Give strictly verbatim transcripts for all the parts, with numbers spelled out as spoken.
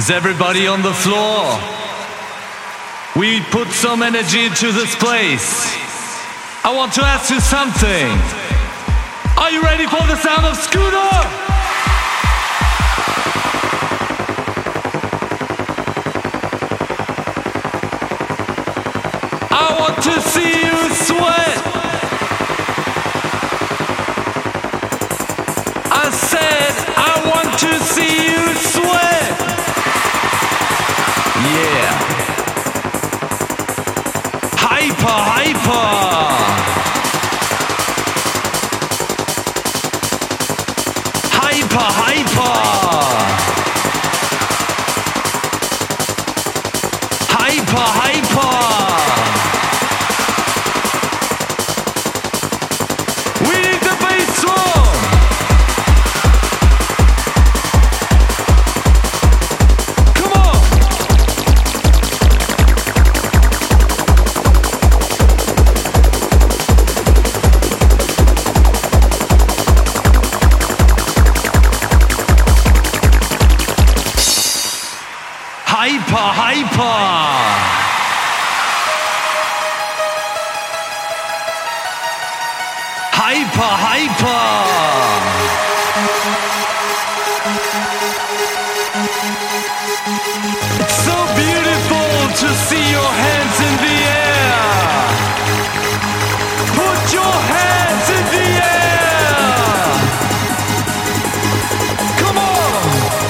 Is everybody on the floor? We put some energy into this place. I want to ask you something. Are you ready for the sound of Scooter? I want to see you sweat. I said I want to see you sweat. Yeah. Hyper, hyper. Hyper, hyper. Hyper, hyper. We need the bass drum. Come on. Hyper, hyper. Hyper, hyper. It's so beautiful to see your hands in the air. Put your hands in the air. Come on.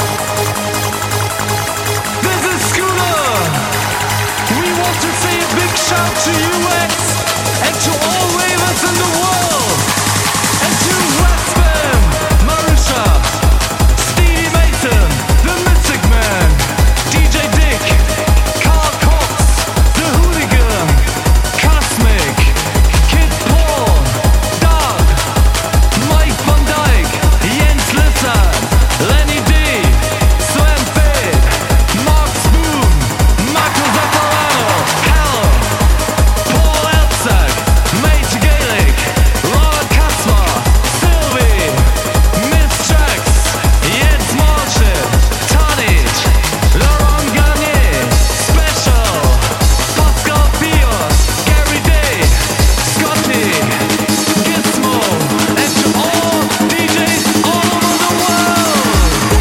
This is Scooter. We want to say a big shout to U X and to all ravers in the world. And to Westman, Marisha, Stevie Mason, the Mystic Man, D J Dick, Carl Cox, the Hooligan, Cosmic, Kid Paul, Doug, Mike Van Dyke, Jens Lissard, Lenny D, Slam Fade, Mark Spoon, Marco Zapparano, Hell, Paul Elzak, Mate Gaelic, Robert Kasper, Sylvie, Miss Jax, Jens Marshall, Tonic, Laurent Garnier, Special, Pascal Pios, Gary Day, Scotty, Gizmo, and to all D Js all over the world.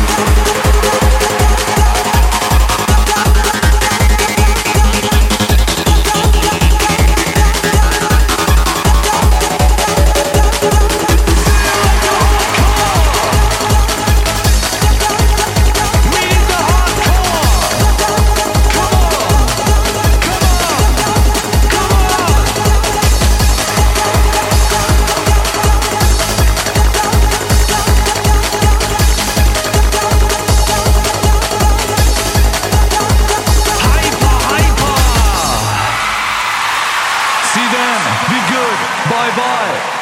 We need the hardcore. Come on, come on, come on. Hyper, hyper. See them. Be good. Bye bye.